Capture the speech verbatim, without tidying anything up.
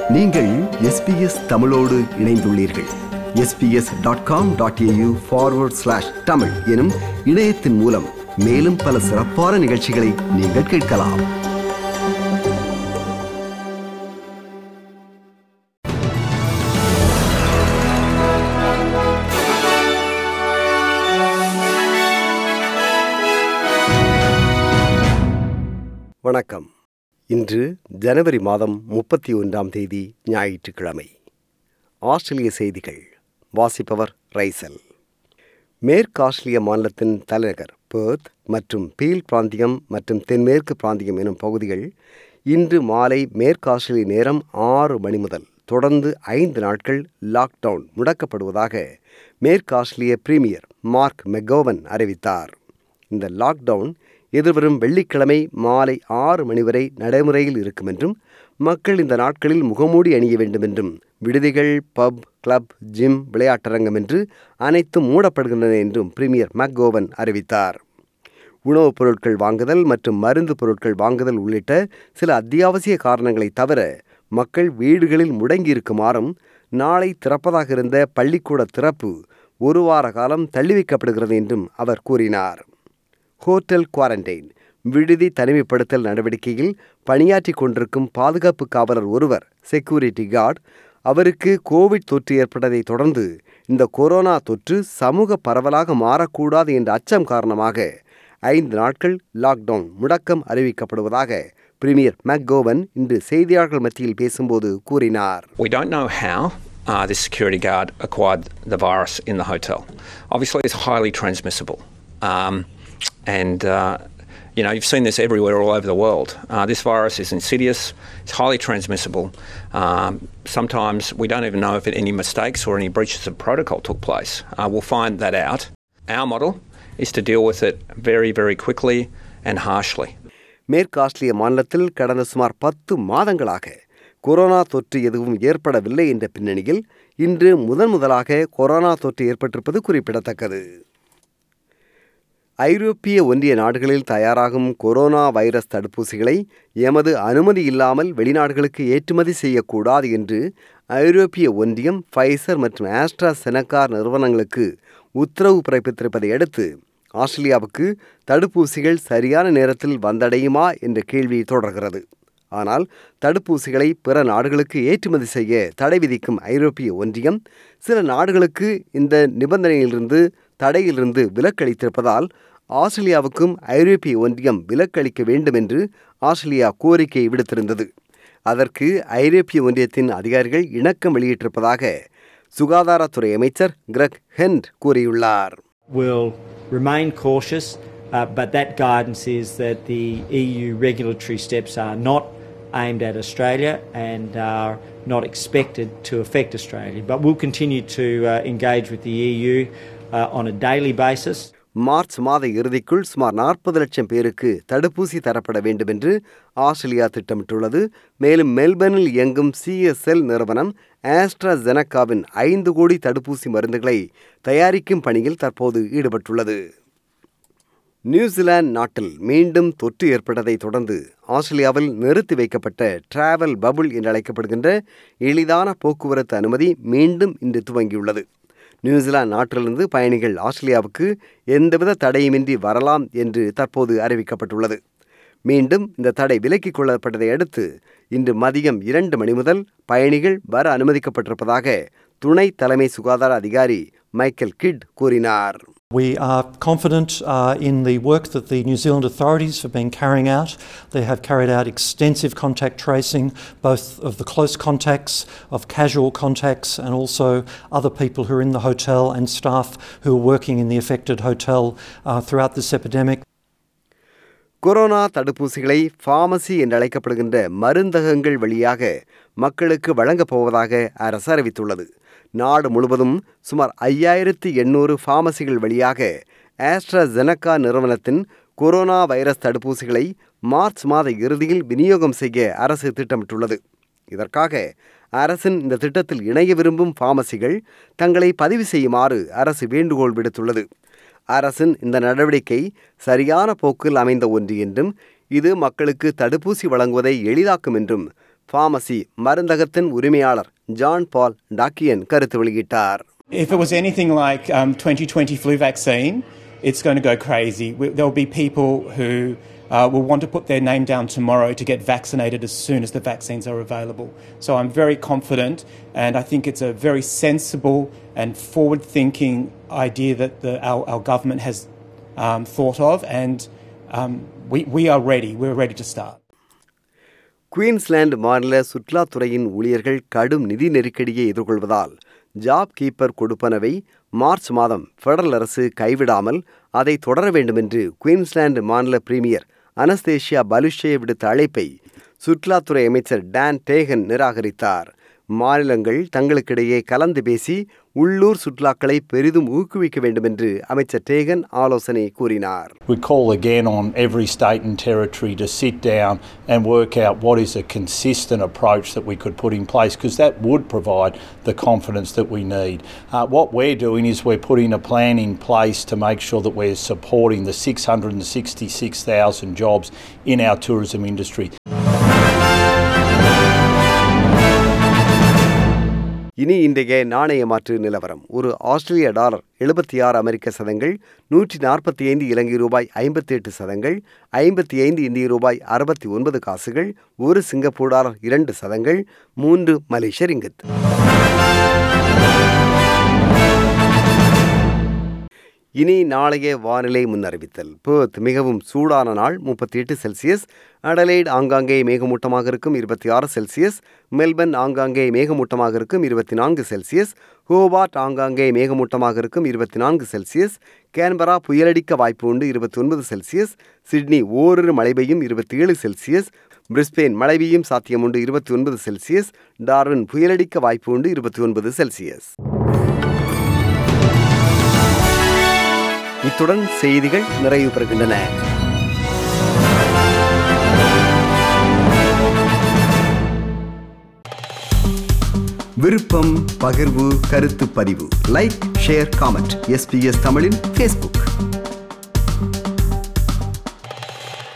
நீங்கள் S B S தமிழோடு இணைந்துள்ளீர்கள். S B S dot com dot A U forward slash Tamil எனும் இணையத்தின் மூலம் மேலும் பல சிறப்பான நிகழ்ச்சிகளை நீங்கள் கேட்கலாம். வணக்கம். இன்று ஜனவரி மாதம் முப்பத்தி ஒன்றாம் தேதி ஞாயிற்றுக்கிழமை. ஆஸ்திரேலிய செய்திகள் வாசிப்பவர் ரைசல். மேற்கு ஆஸ்திரேலிய மாநிலத்தின் தலைநகர் பெர்த் மற்றும் பீல் பிராந்தியம் மற்றும் தென்மேற்கு பிராந்தியம் எனும் பகுதிகள் இன்று மாலை மேற்கு ஆஸ்திரேலிய நேரம் ஆறு மணி முதல் தொடர்ந்து ஐந்து நாட்கள் லாக்டவுன் முடக்கப்படுவதாக மேற்கு ஆஸ்திரேலிய பிரீமியர் மார்க் மெகோவன் அறிவித்தார். இந்த லாக்டவுன் எதிர்வரும் வெள்ளிக்கிழமை மாலை ஆறு மணி வரை நடைமுறையில் இருக்கும் என்றும் மக்கள் இந்த நாட்களில் முகமூடி அணிய வேண்டும் என்றும் விடுதிகள், பப், கிளப், ஜிம், விளையாட்டரங்கம் என்று அனைத்தும் மூடப்படுகின்றன என்றும் பிரீமியர் மெகோவன் அறிவித்தார். உணவுப் பொருட்கள் வாங்குதல் மற்றும் மருந்து பொருட்கள் வாங்குதல் உள்ளிட்ட சில அத்தியாவசிய காரணங்களை தவிர மக்கள் வீடுகளில் முடங்கியிருக்குமாறும் நாளை திறப்பதாக இருந்த பள்ளிக்கூட திறப்பு ஒரு வார காலம் தள்ளி வைக்கப்படுகிறது என்றும் அவர் கூறினார். ஹோட்டல் குவாரண்டைன் விடுதி தனிமைப்படுத்தல் நடவடிக்கையில் பணியாற்றி கொண்டிருக்கும் பாதுகாப்பு காவலர் ஒருவர், செக்யூரிட்டி கார்டு, அவருக்கு கோவிட் தொற்று ஏற்பட்டதை தொடர்ந்து இந்த கொரோனா தொற்று சமூக பரவலாக மாறக்கூடாது என்ற அச்சம் காரணமாக ஐந்து நாட்கள் லாக்டவுன் முடக்கம் அறிவிக்கப்படுவதாக பிரீமியர் மெகோவன் இன்று செய்தியாளர்கள் மத்தியில் பேசும்போது கூறினார். We don't know how uh, this security guard acquired the virus in the hotel. Obviously it's highly transmissible. Um, And, uh, you know, you've seen this everywhere all over the world. Uh, this virus is insidious, it's highly transmissible. Um, sometimes we don't even know if any mistakes or any breaches of protocol took place. Uh, we'll find that out. Our model is to deal with it very, very quickly and harshly. மேற்கு ஆஸ்திரேலிய மாநிலத்தில் கடந்த சுமார் பத்து மாதங்களாக corona தொற்று எதுவும் ஏற்படவில்லை என்ற பின்னணியில் இன்று முதன் முதலாக கொரோனா தொற்று ஏற்பட்டிருப்பது குறிப்பிடத்தக்கது. ஐரோப்பிய ஒன்றிய நாடுகளில் தயாராகும் கொரோனா வைரஸ் தடுப்பூசிகளை எமது அனுமதி இல்லாமல் வெளிநாடுகளுக்கு ஏற்றுமதி செய்யக்கூடாது என்று ஐரோப்பிய ஒன்றியம் ஃபைசர் மற்றும் ஆஸ்ட்ராசெனகா நிறுவனங்களுக்கு உத்தரவு பிறப்பித்திருப்பதை அடுத்து ஆஸ்திரேலியாவுக்கு தடுப்பூசிகள் சரியான நேரத்தில் வந்தடையுமா என்ற கேள்வி தொடர்கிறது. ஆனால் தடுப்பூசிகளை பிற நாடுகளுக்கு ஏற்றுமதி செய்ய தடை விதிக்கும் ஐரோப்பிய ஒன்றியம் சில நாடுகளுக்கு இந்த நிபந்தனையிலிருந்து தடையிலிருந்து விலக்களித்திருப்பதால் ஆஸ்திரேலியாவுக்கும் ஐரோப்பிய ஒன்றியம் விலக்களிக்க வேண்டும் என்று ஆஸ்திரேலியா கோரிக்கை விடுத்திருந்தது. அதற்கு ஐரோப்பிய ஒன்றியத்தின் அதிகாரிகள் இணக்கம் வெளியிட்டிருப்பதாக சுகாதாரத்துறை அமைச்சர் கிரெக் ஹெண்ட் கூறியுள்ளார். We'll remain cautious, uh, but that guidance is that the E U regulatory steps are not aimed at Australia and are not expected to affect Australia. But we'll continue to uh, engage with the E U uh, on a daily basis. March மாத இறுதிக்குள் சுமார் நாற்பது லட்சம் பேருக்கு தடுப்பூசி தரப்பட வேண்டும் என்று ஆஸ்திரேலியா திட்டமிட்டுள்ளது. மேலும் மெல்பர்னில் இயங்கும் சி எஸ் எல் நிறுவனம் ஆஸ்ட்ராசெனகாவின் ஐந்து கோடி தடுப்பூசி மருந்துகளை தயாரிக்கும் பணியில் தற்போது ஈடுபட்டுள்ளது. நியூசிலாந்து நாட்டில் மீண்டும் தொற்று ஏற்பட்டதை தொடர்ந்து ஆஸ்திரேலியாவில் நிறுத்தி வைக்கப்பட்ட டிராவல் பபுள் என்று அழைக்கப்படுகின்ற எளிதான போக்குவரத்து அனுமதி மீண்டும் இன்று துவங்கியுள்ளது. நியூசிலாந்து நாட்டிலிருந்து பயணிகள் ஆஸ்திரேலியாவுக்கு எந்தவித தடையுமின்றி வரலாம் என்று தற்போது அறிவிக்கப்பட்டுள்ளது. மீண்டும் இந்த தடை விலக்கிக் கொள்ளப்பட்டதை அடுத்து இன்று மதியம் இரண்டு மணி முதல் பயணிகள் வர அனுமதிக்கப்பட்டிருப்பதாக துணை தலைமை சுகாதார அதிகாரி மைக்கேல் கிட் கூறினார். We are confident uh, in the work that the New Zealand authorities have been carrying out. They have carried out extensive contact tracing, both of the close contacts, of casual contacts, and also other people who are in the hotel and staff who are working in the affected hotel uh, throughout this epidemic. Corona தடுப்பூசிகளை pharmacy என்று அழைக்கப்படுகின்ற மருந்தகங்கள் வழியாக மக்களுக்கு வழங்கப் போவதாக அரசு அறிவித்துள்ளது. நாடு முழுவதும் சுமார் ஐயாயிரத்து எண்ணூறு ஃபார்மசிகள் வழியாக ஆஸ்ட்ராசெனகா நிறுவனத்தின் கொரோனா வைரஸ் தடுப்பூசிகளை மார்ச் மாத இறுதியில் விநியோகம் செய்ய அரசு திட்டமிட்டுள்ளது. இதற்காக அரசின் இந்த திட்டத்தில் இணைய விரும்பும் ஃபார்மசிகள் தங்களை பதிவு செய்யுமாறு அரசு வேண்டுகோள் விடுத்துள்ளது. அரசின் இந்த நடவடிக்கை சரியான போக்கில் அமைந்த ஒன்று என்றும் இது மக்களுக்கு தடுப்பூசி வழங்குவதை எளிதாக்கும் என்றும் ஃபார்மசி மருந்தகத்தின் உரிமையாளர் ஜான் பால் டாக்கியன் கருத்து வெளியிட்டார். If it was anything like um, twenty twenty flu vaccine, it's going to go crazy. There will be people who uh, will want to put their name down tomorrow to get vaccinated as soon as the vaccines are available. So I'm very confident, and I think it's a very sensible and forward-thinking idea that the, our, our government has um, thought of, and um, we, we are ready. We're ready to start. Queensland மாநில சுற்றுலாத்துறையின் ஊழியர்கள் கடும் நிதி நெருக்கடியை எதிர்கொள்வதால் job keeper கொடுப்பனவை March மாதம் federal அரசு கைவிடாமல் அதை தொடர வேண்டும் என்று குயின்ஸ்லாந்து மாநில பிரீமியர் அனஸ்தேஷியா பலுஷே விடுத்த அழைப்பை சுற்றுலாத்துறை அமைச்சர் டான் டேகன் நிராகரித்தார். மாநிலங்கள் தங்களுக்கிடையே கலந்து பேசி உள்ளூர் சுற்றுலாக்களை பெரிதும் ஊக்குவிக்க வேண்டும் என்று அமைச்சர் டேகன் ஆலோசனை கூறினார். We call again on every state and territory to sit down and work out what is a consistent approach that we could put in place, because that would provide the confidence that we need. Uh, what we're doing is we're putting a plan in place to make sure that we're supporting the six hundred sixty-six thousand jobs in our tourism industry. இனி இன்றைய நாணய மாற்று நிலவரம். ஒரு ஆஸ்திரேலிய dollar எழுபத்தி ஆறு அமெரிக்க சதங்கள், நூற்றி நாற்பத்தி ஐந்து இலங்கை ரூபாய் ஐம்பத்தி எட்டு சதங்கள், ஐம்பத்தி ஐந்து இந்திய ரூபாய் அறுபத்தி ஒன்பது காசுகள், ஒரு சிங்கப்பூர் டாலர் இரண்டு சதங்கள், மூன்று மலேசிய ரிங்கித். இனி நாளைய வானிலை முன்னறிவித்தல். பெர்த் மிகவும் சூடான நாள் முப்பத்தி எட்டு செல்சியஸ், அடலைட் ஆங்காங்கே மேகமூட்டமாக இருக்கும் இருபத்தி ஆறு செல்சியஸ், மெல்பர்ன் ஆங்காங்கே மேகமூட்டமாக இருக்கும் இருபத்தி நான்கு செல்சியஸ், ஹோபார்ட் ஆங்காங்கே மேகமூட்டமாக இருக்கும் இருபத்தி நான்கு செல்சியஸ், கேன்பரா புயலடிக்க வாய்ப்பு உண்டு இருபத்தி ஒன்பது செல்சியஸ், சிட்னி ஓரிரு மழை பெய்யும் இருபத்தி ஏழு செல்சியஸ், பிரிஸ்பேன் மழை பெய்யும் சாத்தியம் உண்டு இருபத்தி ஒன்பது செல்சியஸ், டார்வின் புயலடிக்க வாய்ப்பு உண்டு இருபத்தி ஒன்பது செல்சியஸ். இத்துடன் செய்திகள் நிறைவு பெறுகின்றன. விருப்பம், பகிர்வு, கருத்து பதிவு, லைக், ஷேர், காமெண்ட். எஸ்பிஎஸ் தமிழின் ஃபேஸ்புக்.